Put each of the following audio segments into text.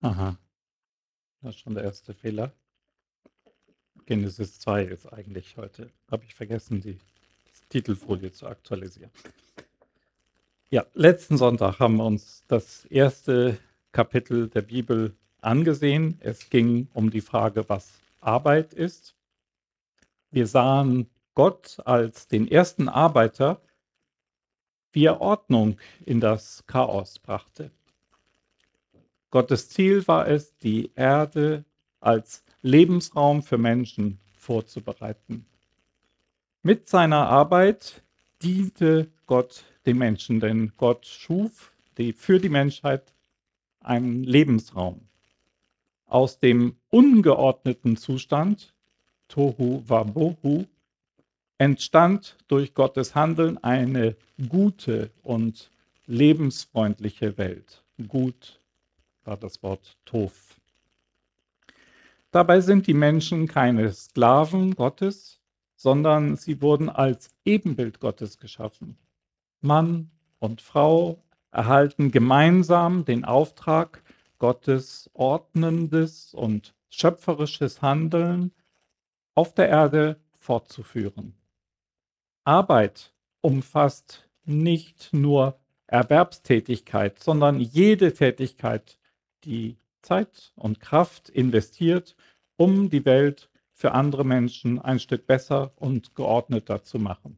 Aha, das ist schon der erste Fehler. Genesis 2 ist eigentlich heute. Habe ich vergessen, die Titelfolie zu aktualisieren. Ja, letzten Sonntag haben wir uns das erste Kapitel der Bibel angesehen. Es ging um die Frage, was Arbeit ist. Wir sahen Gott als den ersten Arbeiter, wie er Ordnung in das Chaos brachte. Gottes Ziel war es, die Erde als Lebensraum für Menschen vorzubereiten. Mit seiner Arbeit diente Gott den Menschen, denn Gott schuf für die Menschheit einen Lebensraum. Aus dem ungeordneten Zustand, Tohu Wabohu, entstand durch Gottes Handeln eine gute und lebensfreundliche Welt. Gut war das Wort Tov. Dabei sind die Menschen keine Sklaven Gottes, sondern sie wurden als Ebenbild Gottes geschaffen. Mann und Frau erhalten gemeinsam den Auftrag, Gottes ordnendes und schöpferisches Handeln auf der Erde fortzuführen. Arbeit umfasst nicht nur Erwerbstätigkeit, sondern jede Tätigkeit, die Zeit und Kraft investiert, um die Welt für andere Menschen ein Stück besser und geordneter zu machen.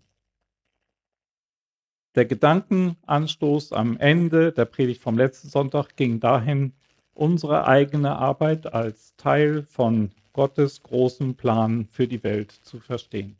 Der Gedankenanstoß am Ende der Predigt vom letzten Sonntag ging dahin, unsere eigene Arbeit als Teil von Gottes großem Plan für die Welt zu verstehen.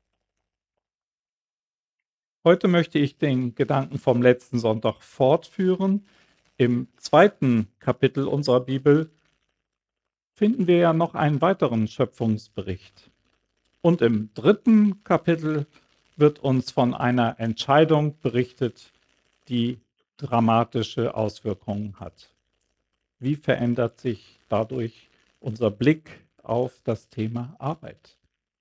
Heute möchte ich den Gedanken vom letzten Sonntag fortführen. Im zweiten Kapitel unserer Bibel finden wir ja noch einen weiteren Schöpfungsbericht. Und im dritten Kapitel wird uns von einer Entscheidung berichtet, die dramatische Auswirkungen hat. Wie verändert sich dadurch unser Blick auf das Thema Arbeit?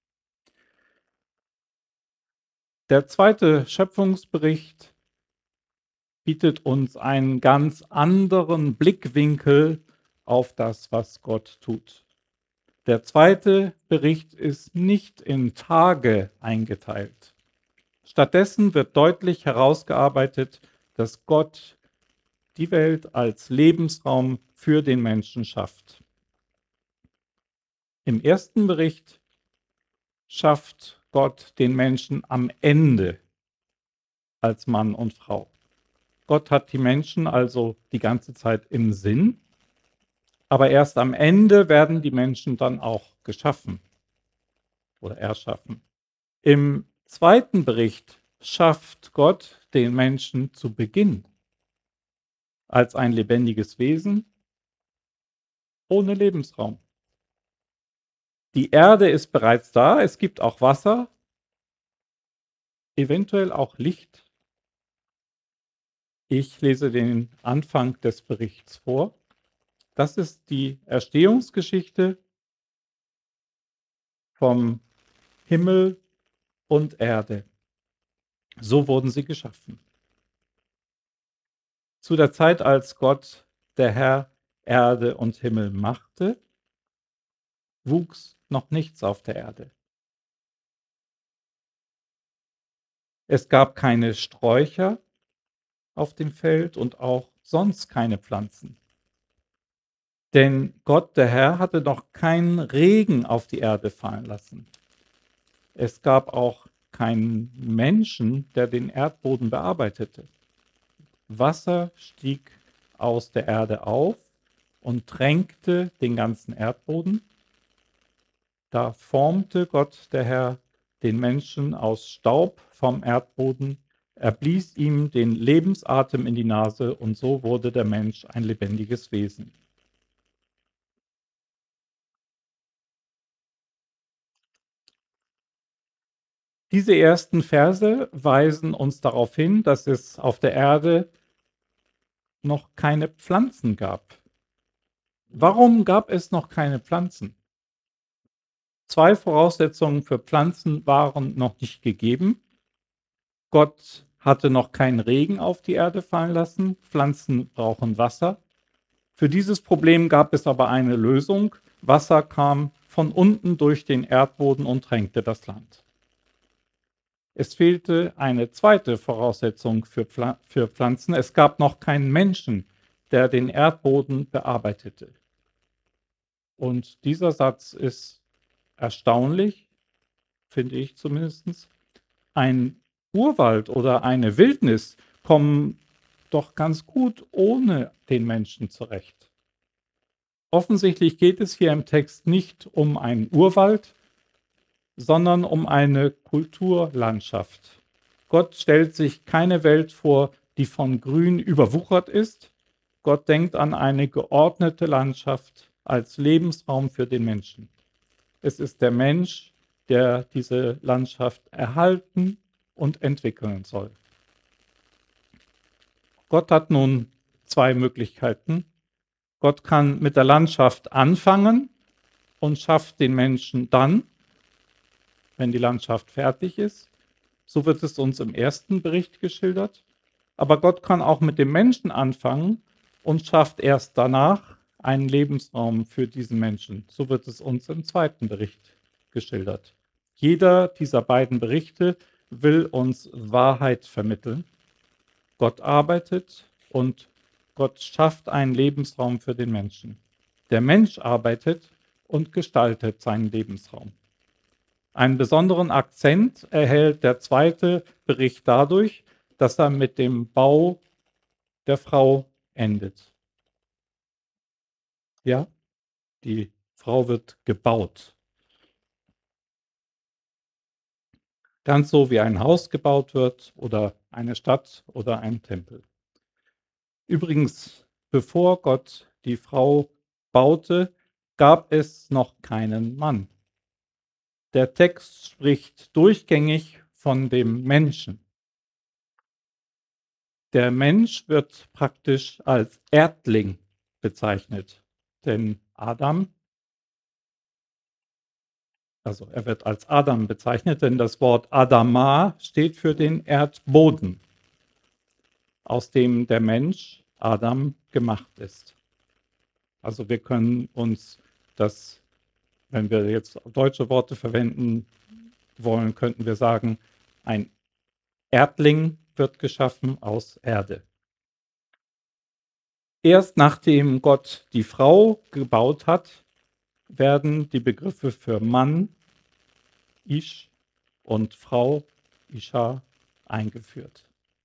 Der zweite Schöpfungsbericht bietet uns einen ganz anderen Blickwinkel auf das, was Gott tut. Der zweite Bericht ist nicht in Tage eingeteilt. Stattdessen wird deutlich herausgearbeitet, dass Gott die Welt als Lebensraum für den Menschen schafft. Im ersten Bericht schafft Gott den Menschen am Ende als Mann und Frau. Gott hat die Menschen also die ganze Zeit im Sinn, aber erst am Ende werden die Menschen dann auch geschaffen oder erschaffen. Im zweiten Bericht schafft Gott den Menschen zu Beginn als ein lebendiges Wesen ohne Lebensraum. Die Erde ist bereits da, es gibt auch Wasser, eventuell auch Licht. Ich lese den Anfang des Berichts vor. Das ist die Entstehungsgeschichte vom Himmel und Erde. So wurden sie geschaffen. Zu der Zeit, als Gott, der Herr, Erde und Himmel machte, wuchs noch nichts auf der Erde. Es gab keine Sträucher auf dem Feld und auch sonst keine Pflanzen. Denn Gott, der Herr, hatte noch keinen Regen auf die Erde fallen lassen. Es gab auch keinen Menschen, der den Erdboden bearbeitete. Wasser stieg aus der Erde auf und tränkte den ganzen Erdboden. Da formte Gott, der Herr, den Menschen aus Staub vom Erdboden. Er blies ihm den Lebensatem in die Nase und so wurde der Mensch ein lebendiges Wesen. Diese ersten Verse weisen uns darauf hin, dass es auf der Erde noch keine Pflanzen gab. Warum gab es noch keine Pflanzen? Zwei Voraussetzungen für Pflanzen waren noch nicht gegeben. Gott hatte noch keinen Regen auf die Erde fallen lassen. Pflanzen brauchen Wasser. Für dieses Problem gab es aber eine Lösung. Wasser kam von unten durch den Erdboden und tränkte das Land. Es fehlte eine zweite Voraussetzung für Pflanzen. Es gab noch keinen Menschen, der den Erdboden bearbeitete. Und dieser Satz ist erstaunlich, finde ich zumindest. Ein Urwald oder eine Wildnis kommen doch ganz gut ohne den Menschen zurecht. Offensichtlich geht es hier im Text nicht um einen Urwald, sondern um eine Kulturlandschaft. Gott stellt sich keine Welt vor, die von Grün überwuchert ist. Gott denkt an eine geordnete Landschaft als Lebensraum für den Menschen. Es ist der Mensch, der diese Landschaft erhalten und entwickeln soll. Gott hat nun zwei Möglichkeiten. Gott kann mit der Landschaft anfangen und schafft den Menschen dann, wenn die Landschaft fertig ist. So wird es uns im ersten Bericht geschildert. Aber Gott kann auch mit dem Menschen anfangen und schafft erst danach einen Lebensraum für diesen Menschen. So wird es uns im zweiten Bericht geschildert. Jeder dieser beiden Berichte will uns Wahrheit vermitteln. Gott arbeitet und Gott schafft einen Lebensraum für den Menschen. Der Mensch arbeitet und gestaltet seinen Lebensraum. Einen besonderen Akzent erhält der zweite Bericht dadurch, dass er mit dem Bau der Frau endet. Ja, die Frau wird gebaut. Ganz so wie ein Haus gebaut wird oder eine Stadt oder ein Tempel. Übrigens, bevor Gott die Frau baute, gab es noch keinen Mann. Der Text spricht durchgängig von dem Menschen. Der Mensch wird praktisch als Erdling bezeichnet, denn Adam, also er wird als Adam bezeichnet, denn das Wort Adama steht für den Erdboden, aus dem der Mensch, Adam, gemacht ist. Also wir können uns das, wenn wir jetzt deutsche Worte verwenden wollen, könnten wir sagen, ein Erdling wird geschaffen aus Erde. Erst nachdem Gott die Frau gebaut hat, werden die Begriffe für Mann, Ish, und Frau, Isha, eingeführt.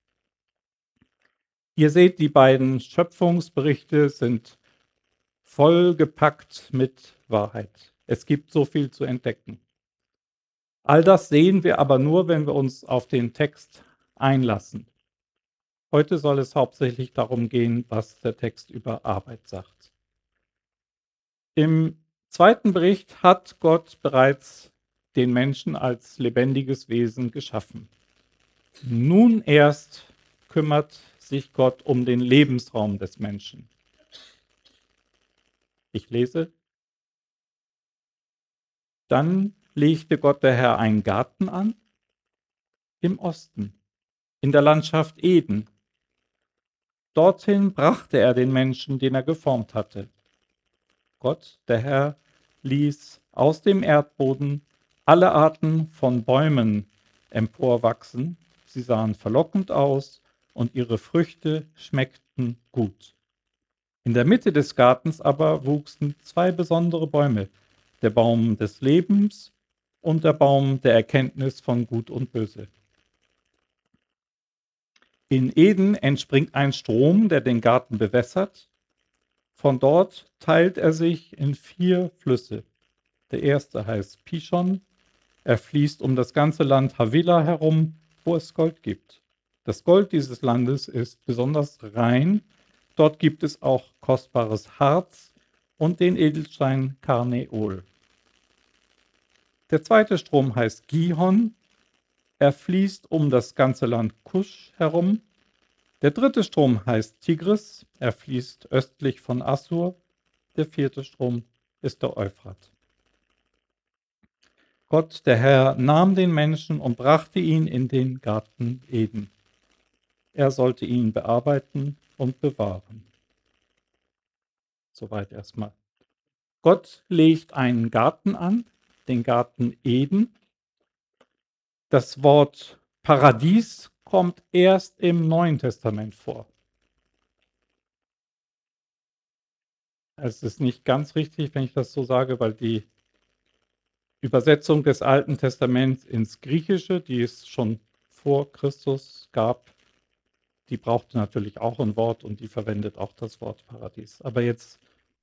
Ihr seht, die beiden Schöpfungsberichte sind vollgepackt mit Wahrheit. Es gibt so viel zu entdecken. All das sehen wir aber nur, wenn wir uns auf den Text einlassen. Heute soll es hauptsächlich darum gehen, was der Text über Arbeit sagt. Im zweiten Bericht hat Gott bereits den Menschen als lebendiges Wesen geschaffen. Nun erst kümmert sich Gott um den Lebensraum des Menschen. Ich lese. Dann legte Gott der Herr einen Garten an im Osten, in der Landschaft Eden. Dorthin brachte er den Menschen, den er geformt hatte. Gott, der Herr, ließ aus dem Erdboden alle Arten von Bäumen emporwachsen. Sie sahen verlockend aus und ihre Früchte schmeckten gut. In der Mitte des Gartens aber wuchsen zwei besondere Bäume, der Baum des Lebens und der Baum der Erkenntnis von Gut und Böse. In Eden entspringt ein Strom, der den Garten bewässert. Von dort teilt er sich in 4 Flüsse. Der erste heißt Pishon. Er fließt um das ganze Land Havilah herum, wo es Gold gibt. Das Gold dieses Landes ist besonders rein. Dort gibt es auch kostbares Harz und den Edelstein Karneol. Der zweite Strom heißt Gihon. Er fließt um das ganze Land Kusch herum. Der dritte Strom heißt Tigris. Er fließt östlich von Assur. Der vierte Strom ist der Euphrat. Gott, der Herr, nahm den Menschen und brachte ihn in den Garten Eden. Er sollte ihn bearbeiten und bewahren. Soweit erstmal. Gott legt einen Garten an, den Garten Eden. Das Wort Paradies kommt erst im Neuen Testament vor. Es ist nicht ganz richtig, wenn ich das so sage, weil die Übersetzung des Alten Testaments ins Griechische, die es schon vor Christus gab, die brauchte natürlich auch ein Wort und die verwendet auch das Wort Paradies. Aber jetzt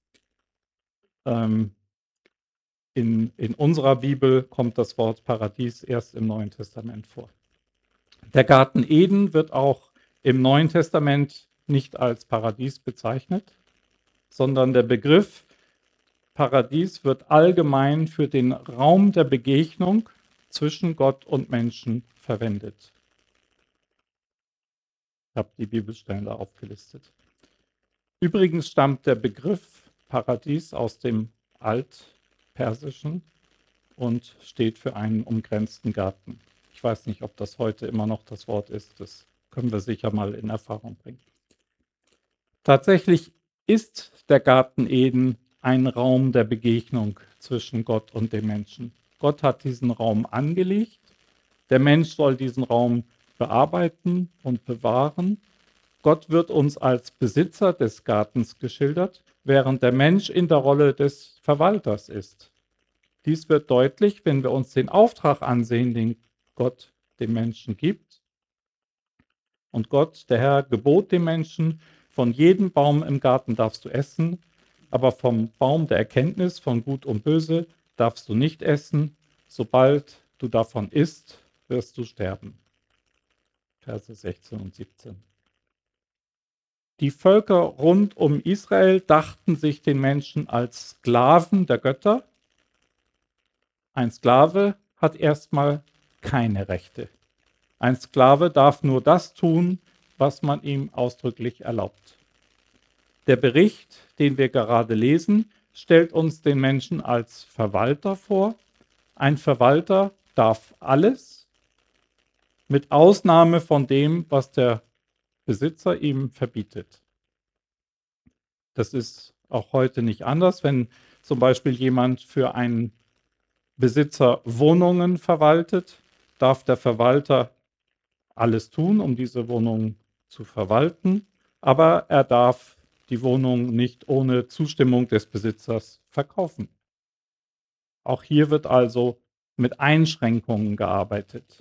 in unserer Bibel kommt das Wort Paradies erst im Neuen Testament vor. Der Garten Eden wird auch im Neuen Testament nicht als Paradies bezeichnet, sondern der Begriff Paradies wird allgemein für den Raum der Begegnung zwischen Gott und Menschen verwendet. Ich habe die Bibelstellen da aufgelistet. Übrigens stammt der Begriff Paradies aus dem Altpersischen und steht für einen umgrenzten Garten. Ich weiß nicht, ob das heute immer noch das Wort ist. Das können wir sicher mal in Erfahrung bringen. Tatsächlich ist der Garten Eden ein Raum der Begegnung zwischen Gott und dem Menschen. Gott hat diesen Raum angelegt. Der Mensch soll diesen Raum bearbeiten und bewahren. Gott wird uns als Besitzer des Gartens geschildert, während der Mensch in der Rolle des Verwalters ist. Dies wird deutlich, wenn wir uns den Auftrag ansehen, den Gott dem Menschen gibt. Und Gott, der Herr, gebot dem Menschen, von jedem Baum im Garten darfst du essen, aber vom Baum der Erkenntnis von Gut und Böse darfst du nicht essen. Sobald du davon isst, wirst du sterben. Verse 16 und 17. Die Völker rund um Israel dachten sich den Menschen als Sklaven der Götter. Ein Sklave hat erstmal keine Rechte. Ein Sklave darf nur das tun, was man ihm ausdrücklich erlaubt. Der Bericht, den wir gerade lesen, stellt uns den Menschen als Verwalter vor. Ein Verwalter darf alles, mit Ausnahme von dem, was der Besitzer ihm verbietet. Das ist auch heute nicht anders, wenn zum Beispiel jemand für einen Besitzer Wohnungen verwaltet, darf der Verwalter alles tun, um diese Wohnung zu verwalten, aber er darf die Wohnung nicht ohne Zustimmung des Besitzers verkaufen. Auch hier wird also mit Einschränkungen gearbeitet.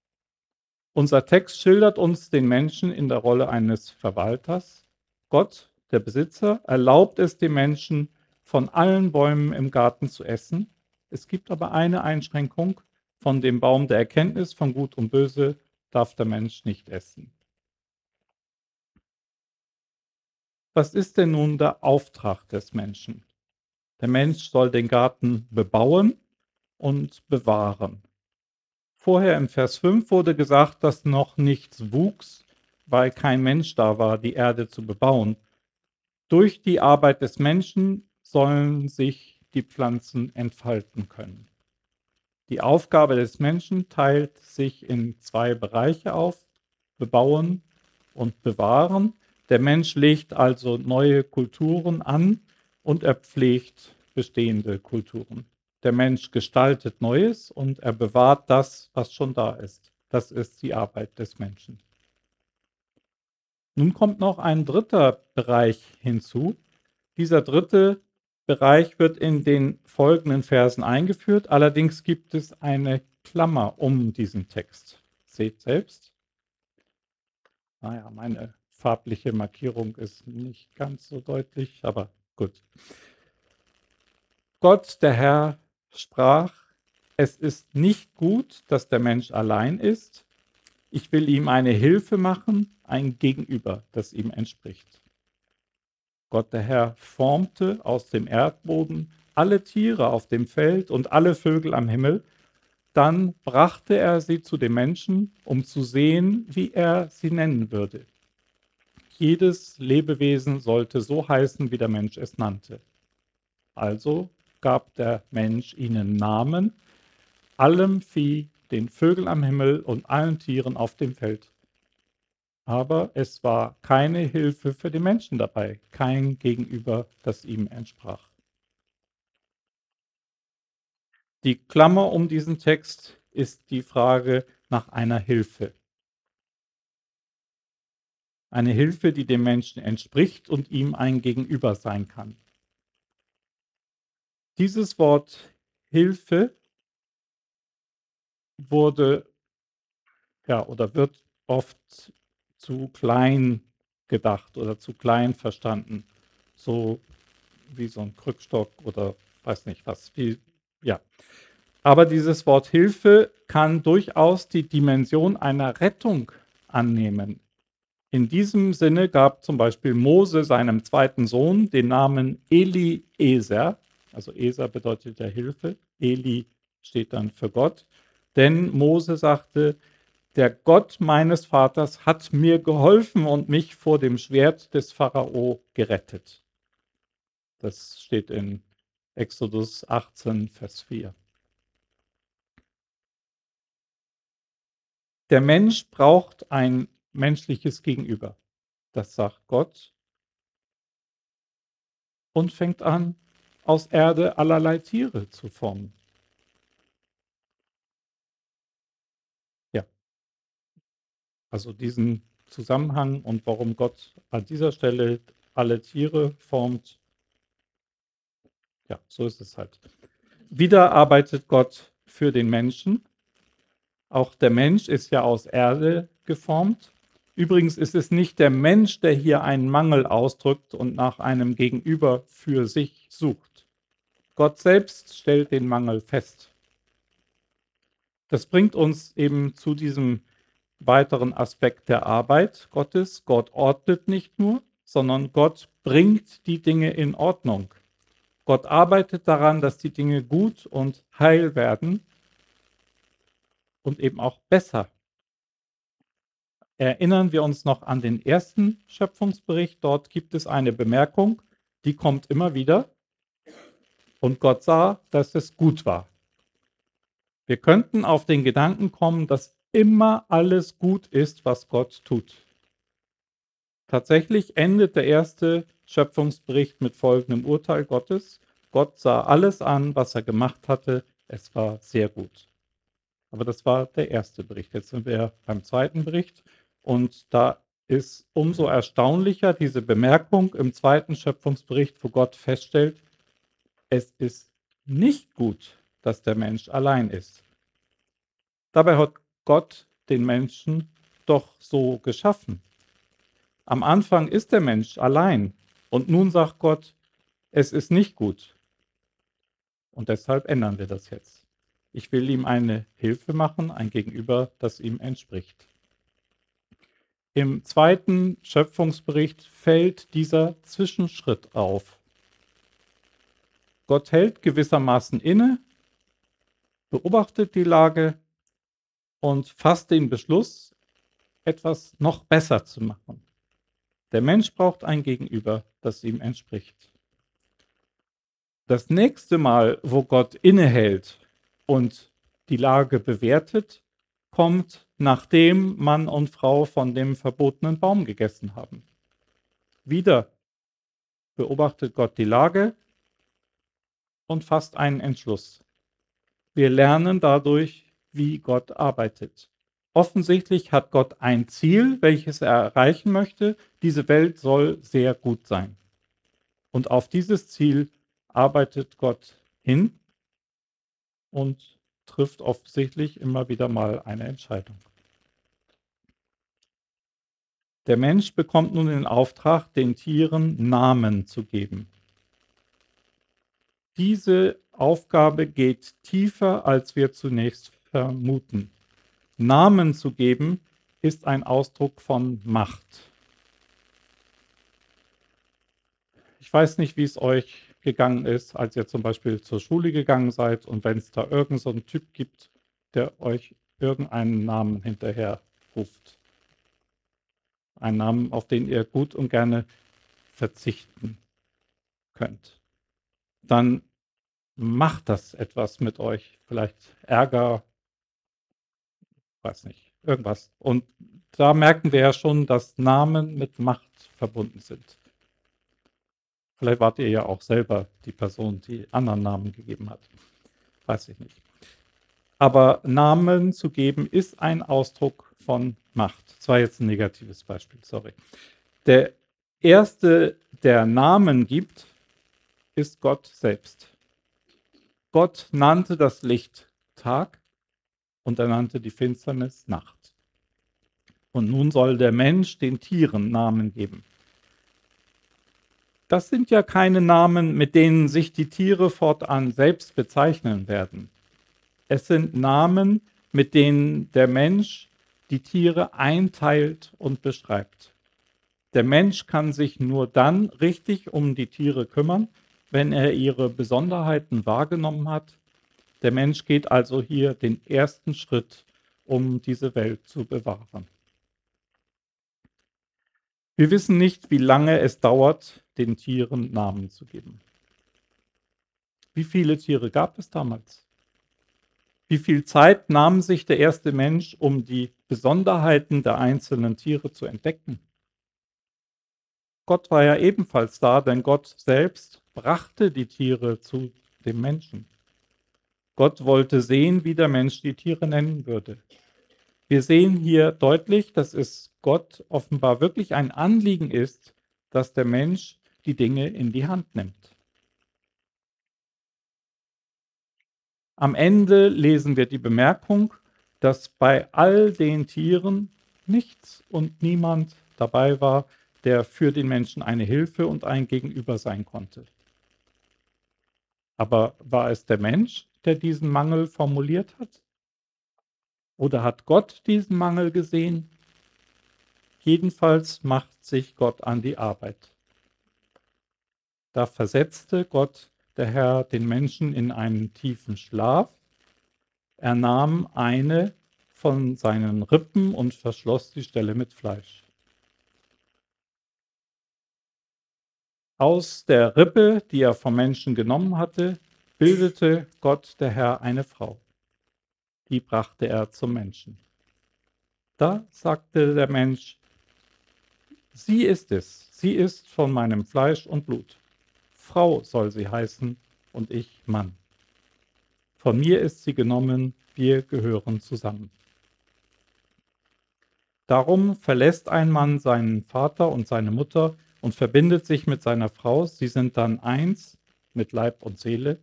Unser Text schildert uns den Menschen in der Rolle eines Verwalters. Gott, der Besitzer, erlaubt es dem Menschen, von allen Bäumen im Garten zu essen. Es gibt aber eine Einschränkung: von dem Baum der Erkenntnis von Gut und Böse darf der Mensch nicht essen. Was ist denn nun der Auftrag des Menschen? Der Mensch soll den Garten bebauen und bewahren. Vorher im Vers 5 wurde gesagt, dass noch nichts wuchs, weil kein Mensch da war, die Erde zu bebauen. Durch die Arbeit des Menschen sollen sich die Pflanzen entfalten können. Die Aufgabe des Menschen teilt sich in zwei Bereiche auf: bebauen und bewahren. Der Mensch legt also neue Kulturen an und er pflegt bestehende Kulturen. Der Mensch gestaltet Neues und er bewahrt das, was schon da ist. Das ist die Arbeit des Menschen. Nun kommt noch ein dritter Bereich hinzu. Dieser dritte Bereich wird in den folgenden Versen eingeführt. Allerdings gibt es eine Klammer um diesen Text. Seht selbst. Naja, meine farbliche Markierung ist nicht ganz so deutlich, aber gut. Gott, der Herr, sprach: Es ist nicht gut, dass der Mensch allein ist. Ich will ihm eine Hilfe machen, ein Gegenüber, das ihm entspricht. Gott, der Herr, formte aus dem Erdboden alle Tiere auf dem Feld und alle Vögel am Himmel. Dann brachte er sie zu dem Menschen, um zu sehen, wie er sie nennen würde. Jedes Lebewesen sollte so heißen, wie der Mensch es nannte. Also gab der Mensch ihnen Namen, allem Vieh, den Vögeln am Himmel und allen Tieren auf dem Feld. aber es war keine Hilfe für die Menschen dabei, kein Gegenüber, das ihm entsprach. Die Klammer um diesen Text ist die Frage nach einer Hilfe. Eine Hilfe, die dem Menschen entspricht und ihm ein Gegenüber sein kann. Dieses Wort Hilfe wurde oder wird oft zu klein gedacht oder zu klein verstanden. So wie so ein Krückstock oder weiß nicht was. Ja. Aber dieses Wort Hilfe kann durchaus die Dimension einer Rettung annehmen. In diesem Sinne gab zum Beispiel Mose seinem zweiten Sohn den Namen Eliezer. Also Eser bedeutet ja Hilfe. Eli steht dann für Gott. Denn Mose sagte, der Gott meines Vaters hat mir geholfen und mich vor dem Schwert des Pharao gerettet. Das steht in Exodus 18, Vers 4. Der Mensch braucht ein menschliches Gegenüber. Das sagt Gott und fängt an, aus Erde allerlei Tiere zu formen. Ja, also diesen Zusammenhang und warum Gott an dieser Stelle alle Tiere formt, ja, so ist es halt. Wieder arbeitet Gott für den Menschen. Auch der Mensch ist ja aus Erde geformt. Übrigens ist es nicht der Mensch, der hier einen Mangel ausdrückt und nach einem Gegenüber für sich sucht. Gott selbst stellt den Mangel fest. Das bringt uns eben zu diesem weiteren Aspekt der Arbeit Gottes. Gott ordnet nicht nur, sondern Gott bringt die Dinge in Ordnung. Gott arbeitet daran, dass die Dinge gut und heil werden und eben auch besser. Erinnern wir uns noch an den ersten Schöpfungsbericht. Dort gibt es eine Bemerkung, die kommt immer wieder. Und Gott sah, dass es gut war. Wir könnten auf den Gedanken kommen, dass immer alles gut ist, was Gott tut. Tatsächlich endet der erste Schöpfungsbericht mit folgendem Urteil Gottes. Gott sah alles an, was er gemacht hatte. Es war sehr gut. Aber das war der erste Bericht. Jetzt sind wir beim zweiten Bericht. Und da ist umso erstaunlicher diese Bemerkung im zweiten Schöpfungsbericht, wo Gott feststellt, es ist nicht gut, dass der Mensch allein ist. Dabei hat Gott den Menschen doch so geschaffen. Am Anfang ist der Mensch allein und nun sagt Gott, es ist nicht gut. Und deshalb ändern wir das jetzt. Ich will ihm eine Hilfe machen, ein Gegenüber, das ihm entspricht. Im zweiten Schöpfungsbericht fällt dieser Zwischenschritt auf. Gott hält gewissermaßen inne, beobachtet die Lage und fasst den Beschluss, etwas noch besser zu machen. Der Mensch braucht ein Gegenüber, das ihm entspricht. Das nächste Mal, wo Gott innehält und die Lage bewertet, kommt, nachdem Mann und Frau von dem verbotenen Baum gegessen haben. Wieder beobachtet Gott die Lage und fasst einen Entschluss. Wir lernen dadurch, wie Gott arbeitet. Offensichtlich hat Gott ein Ziel, welches er erreichen möchte. Diese Welt soll sehr gut sein. Und auf dieses Ziel arbeitet Gott hin und trifft offensichtlich immer wieder mal eine Entscheidung. Der Mensch bekommt nun den Auftrag, den Tieren Namen zu geben. Diese Aufgabe geht tiefer, als wir zunächst vermuten. Namen zu geben ist ein Ausdruck von Macht. Ich weiß nicht, wie es euch gegangen ist, als ihr zum Beispiel zur Schule gegangen seid und wenn es da irgend so einen Typ gibt, der euch irgendeinen Namen hinterher ruft. Einen Namen, auf den ihr gut und gerne verzichten könnt. Dann macht das etwas mit euch. Vielleicht Ärger, weiß nicht, irgendwas. Und da merken wir ja schon, dass Namen mit Macht verbunden sind. Vielleicht wart ihr ja auch selber die Person, die anderen Namen gegeben hat. Weiß ich nicht. Aber Namen zu geben ist ein Ausdruck von Macht. Das war jetzt ein negatives Beispiel, sorry. Der erste, der Namen gibt, ist Gott selbst. Gott nannte das Licht Tag und er nannte die Finsternis Nacht. Und nun soll der Mensch den Tieren Namen geben. Das sind ja keine Namen, mit denen sich die Tiere fortan selbst bezeichnen werden. Es sind Namen, mit denen der Mensch die Tiere einteilt und beschreibt. Der Mensch kann sich nur dann richtig um die Tiere kümmern, wenn er ihre Besonderheiten wahrgenommen hat. Der Mensch geht also hier den ersten Schritt, um diese Welt zu bewahren. Wir wissen nicht, wie lange es dauert, den Tieren Namen zu geben. Wie viele Tiere gab es damals? Wie viel Zeit nahm sich der erste Mensch, um die Besonderheiten der einzelnen Tiere zu entdecken? Gott war ja ebenfalls da, denn Gott selbst brachte die Tiere zu dem Menschen. Gott wollte sehen, wie der Mensch die Tiere nennen würde. Wir sehen hier deutlich, dass es Gott offenbar wirklich ein Anliegen ist, dass der Mensch die Dinge in die Hand nimmt. Am Ende lesen wir die Bemerkung, dass bei all den Tieren nichts und niemand dabei war, der für den Menschen eine Hilfe und ein Gegenüber sein konnte. Aber war es der Mensch, der diesen Mangel formuliert hat? Oder hat Gott diesen Mangel gesehen? Jedenfalls macht sich Gott an die Arbeit. Da versetzte Gott, der Herr, den Menschen in einen tiefen Schlaf. Er nahm eine von seinen Rippen und verschloss die Stelle mit Fleisch. Aus der Rippe, die er vom Menschen genommen hatte, bildete Gott, der Herr, eine Frau. Die brachte er zum Menschen. Da sagte der Mensch, sie ist es, sie ist von meinem Fleisch und Blut. Frau soll sie heißen und ich Mann. Von mir ist sie genommen, wir gehören zusammen. Darum verlässt ein Mann seinen Vater und seine Mutter und verbindet sich mit seiner Frau. Sie sind dann eins mit Leib und Seele.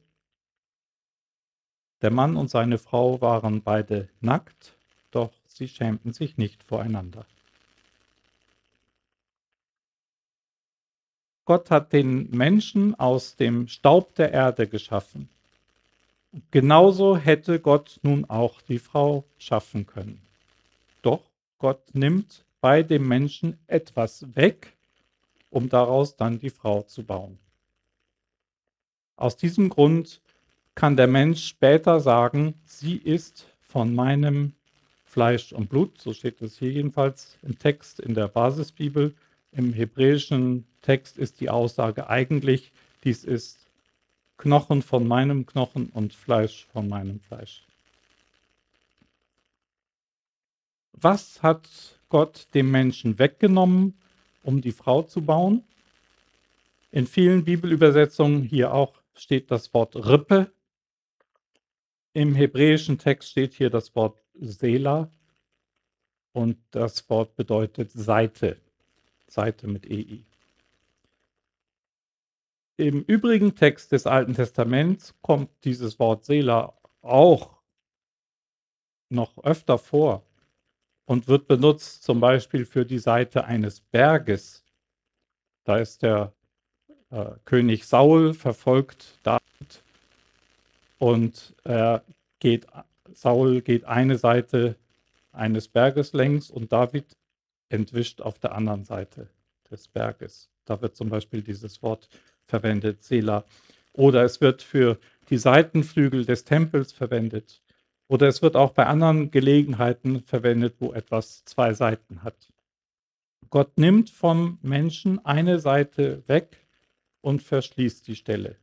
Der Mann und seine Frau waren beide nackt, doch sie schämten sich nicht voreinander. Gott hat den Menschen aus dem Staub der Erde geschaffen. Genauso hätte Gott nun auch die Frau schaffen können. Doch Gott nimmt bei dem Menschen etwas weg, um daraus dann die Frau zu bauen. Aus diesem Grund kann der Mensch später sagen, sie ist von meinem Fleisch und Blut, so steht es hier jedenfalls im Text in der Basisbibel. Im hebräischen Text ist die Aussage eigentlich, dies ist Knochen von meinem Knochen und Fleisch von meinem Fleisch. Was hat Gott dem Menschen weggenommen, um die Frau zu bauen? In vielen Bibelübersetzungen hier auch steht das Wort Rippe. Im hebräischen Text steht hier das Wort Sela und das Wort bedeutet Seite. Seite mit EI. Im übrigen Text des Alten Testaments kommt dieses Wort Sela auch noch öfter vor und wird benutzt zum Beispiel für die Seite eines Berges. Da ist der König Saul verfolgt David und Saul geht eine Seite eines Berges längs und David entwischt auf der anderen Seite des Berges. Da wird zum Beispiel dieses Wort verwendet, Sela. Oder es wird für die Seitenflügel des Tempels verwendet. Oder es wird auch bei anderen Gelegenheiten verwendet, wo etwas zwei Seiten hat. Gott nimmt vom Menschen eine Seite weg und verschließt die Stelle.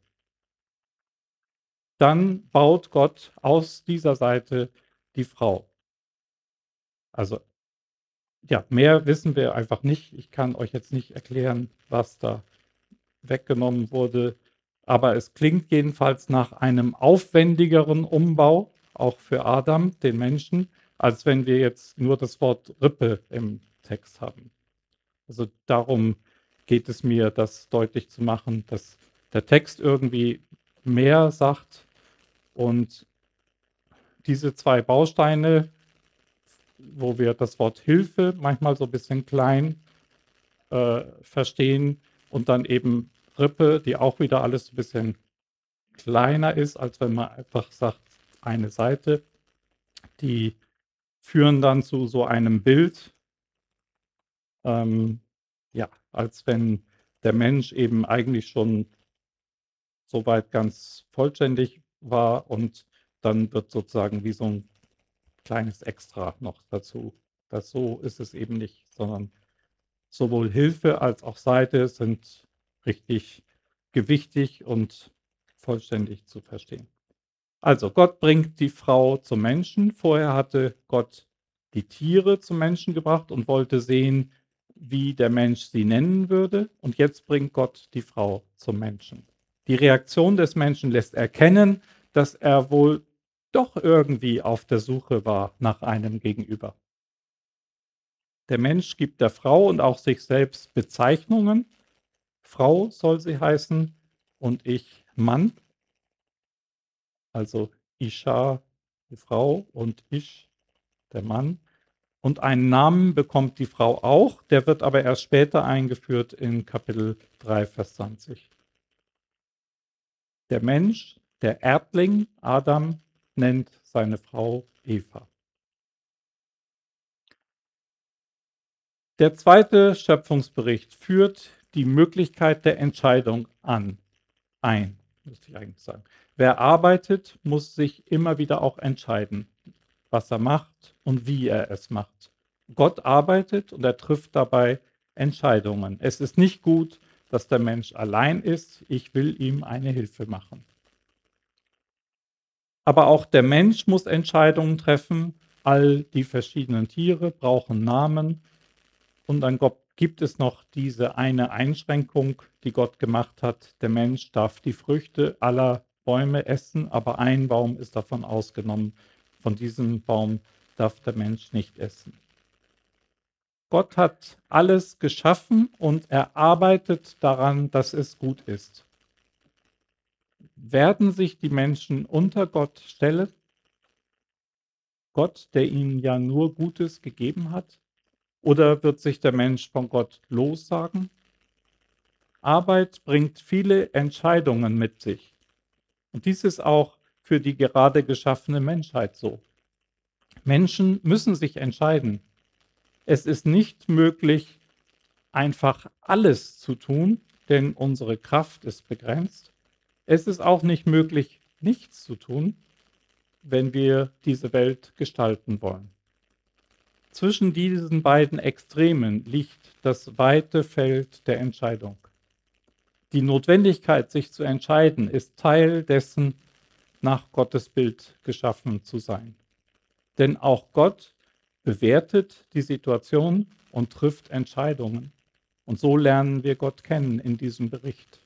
Dann baut Gott aus dieser Seite die Frau. Also ja, mehr wissen wir einfach nicht. Ich kann euch jetzt nicht erklären, was da weggenommen wurde, aber es klingt jedenfalls nach einem aufwendigeren Umbau, auch für Adam, den Menschen, als wenn wir jetzt nur das Wort Rippe im Text haben. Also darum geht es mir, das deutlich zu machen, dass der Text irgendwie mehr sagt und diese zwei Bausteine, wo wir das Wort Hilfe manchmal so ein bisschen klein verstehen und dann eben Rippe, die auch wieder alles ein bisschen kleiner ist, als wenn man einfach sagt, eine Seite, die führen dann zu so einem Bild, ja, als wenn der Mensch eben eigentlich schon soweit ganz vollständig war und dann wird sozusagen wie so ein kleines Extra noch dazu. Das so ist es eben nicht, sondern sowohl Hilfe als auch Seite sind richtig gewichtig und vollständig zu verstehen. Also Gott bringt die Frau zum Menschen. Vorher hatte Gott die Tiere zum Menschen gebracht und wollte sehen, wie der Mensch sie nennen würde. Und jetzt bringt Gott die Frau zum Menschen. Die Reaktion des Menschen lässt erkennen, dass er wohl doch irgendwie auf der Suche war nach einem Gegenüber. Der Mensch gibt der Frau und auch sich selbst Bezeichnungen. Frau soll sie heißen und ich Mann. Also Isha, die Frau, und Ich, der Mann. Und einen Namen bekommt die Frau auch, der wird aber erst später eingeführt in Kapitel 3, Vers 20. Der Mensch, der Erbling, Adam, nennt seine Frau Eva. Der zweite Schöpfungsbericht führt die Möglichkeit der Entscheidung ein, müsste ich eigentlich sagen. Wer arbeitet, muss sich immer wieder auch entscheiden, was er macht und wie er es macht. Gott arbeitet und er trifft dabei Entscheidungen. Es ist nicht gut, dass der Mensch allein ist. Ich will ihm eine Hilfe machen. Aber auch der Mensch muss Entscheidungen treffen. All die verschiedenen Tiere brauchen Namen. Und dann gibt es noch diese eine Einschränkung, die Gott gemacht hat. Der Mensch darf die Früchte aller Bäume essen, aber ein Baum ist davon ausgenommen. Von diesem Baum darf der Mensch nicht essen. Gott hat alles geschaffen und er arbeitet daran, dass es gut ist. Werden sich die Menschen unter Gott stellen? Gott, der ihnen ja nur Gutes gegeben hat? Oder wird sich der Mensch von Gott lossagen? Arbeit bringt viele Entscheidungen mit sich. Und dies ist auch für die gerade geschaffene Menschheit so. Menschen müssen sich entscheiden. Es ist nicht möglich, einfach alles zu tun, denn unsere Kraft ist begrenzt. Es ist auch nicht möglich, nichts zu tun, wenn wir diese Welt gestalten wollen. Zwischen diesen beiden Extremen liegt das weite Feld der Entscheidung. Die Notwendigkeit, sich zu entscheiden, ist Teil dessen, nach Gottes Bild geschaffen zu sein. Denn auch Gott bewertet die Situation und trifft Entscheidungen. Und so lernen wir Gott kennen in diesem Bericht.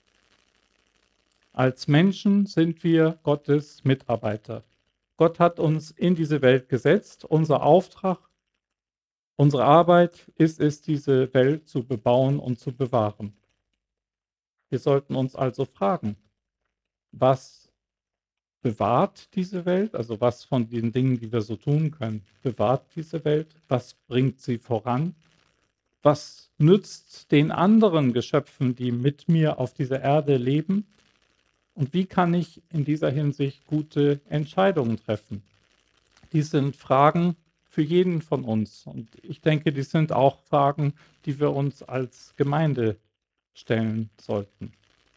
Als Menschen sind wir Gottes Mitarbeiter. Gott hat uns in diese Welt gesetzt. Unser Auftrag, unsere Arbeit ist es, diese Welt zu bebauen und zu bewahren. Wir sollten uns also fragen, was bewahrt diese Welt? Also was von den Dingen, die wir so tun können, bewahrt diese Welt? Was bringt sie voran? Was nützt den anderen Geschöpfen, die mit mir auf dieser Erde leben? Und wie kann ich in dieser Hinsicht gute Entscheidungen treffen? Dies sind Fragen für jeden von uns. Und ich denke, dies sind auch Fragen, die wir uns als Gemeinde stellen sollten.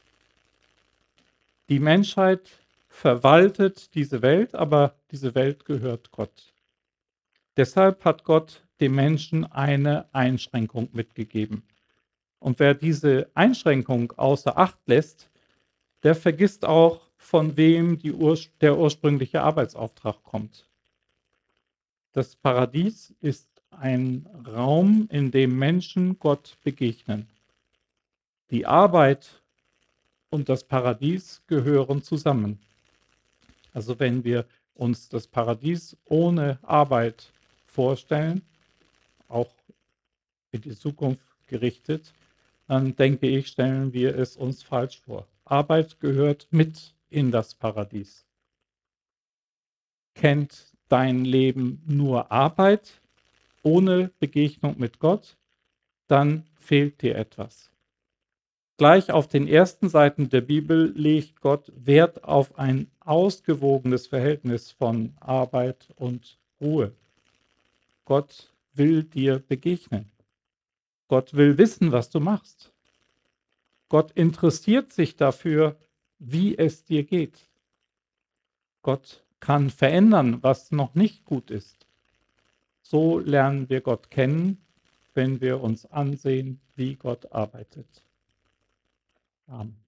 Die Menschheit verwaltet diese Welt, aber diese Welt gehört Gott. Deshalb hat Gott dem Menschen eine Einschränkung mitgegeben. Und wer diese Einschränkung außer Acht lässt, der vergisst auch, von wem der ursprüngliche Arbeitsauftrag kommt. Das Paradies ist ein Raum, in dem Menschen Gott begegnen. Die Arbeit und das Paradies gehören zusammen. Also wenn wir uns das Paradies ohne Arbeit vorstellen, auch in die Zukunft gerichtet, dann denke ich, stellen wir es uns falsch vor. Arbeit gehört mit in das Paradies. Kennt dein Leben nur Arbeit ohne Begegnung mit Gott, dann fehlt dir etwas. Gleich auf den ersten Seiten der Bibel legt Gott Wert auf ein ausgewogenes Verhältnis von Arbeit und Ruhe. Gott will dir begegnen. Gott will wissen, was du machst. Gott interessiert sich dafür, wie es dir geht. Gott kann verändern, was noch nicht gut ist. So lernen wir Gott kennen, wenn wir uns ansehen, wie Gott arbeitet. Amen.